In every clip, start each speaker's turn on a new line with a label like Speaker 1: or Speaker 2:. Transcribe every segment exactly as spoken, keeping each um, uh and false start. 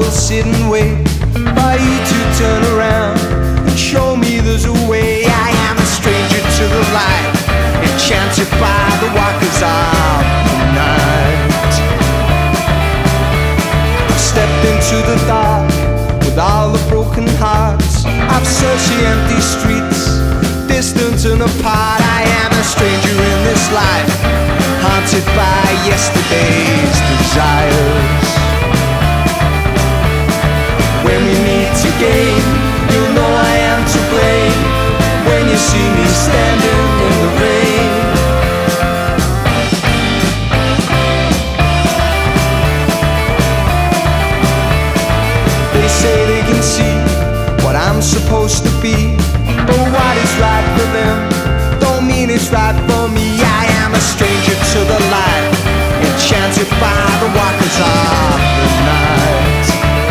Speaker 1: will sit and wait for you to turn around and show me there's a way. I am a stranger to the light, enchanted by the walkers of the night. I've stepped into the dark with all the broken hearts. I've searched the empty streets, distant and apart. I am a stranger in this life, haunted by yesterday's desires. When we meet again, you'll know I am to blame. When you see me standing in the rain, they say they can see what I'm supposed to be, but what is right for them don't mean it's right for me. I am a stranger to the light, enchanted by the walkers of the night.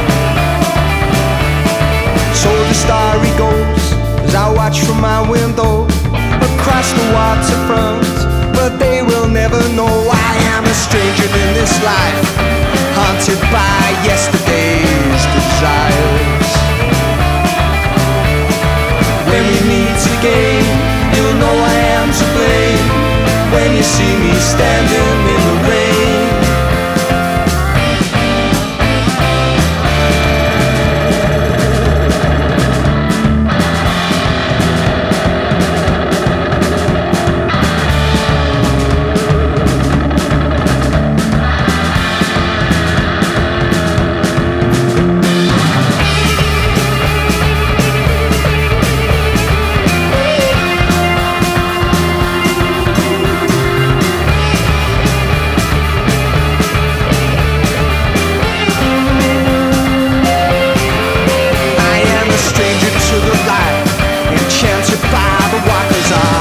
Speaker 1: So the story goes as I watch from my window across the waterfront, but they will never know I am a stranger in this life, haunted by yesterday's desires. When we meet again, you'll know I am to blame. When you see me standing in the rain,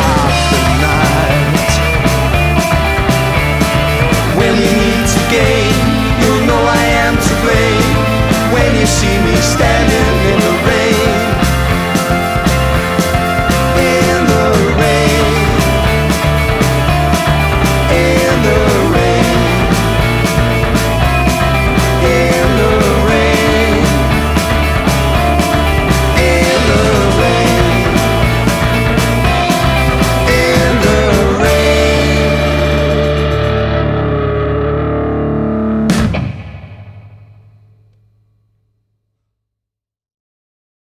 Speaker 1: game.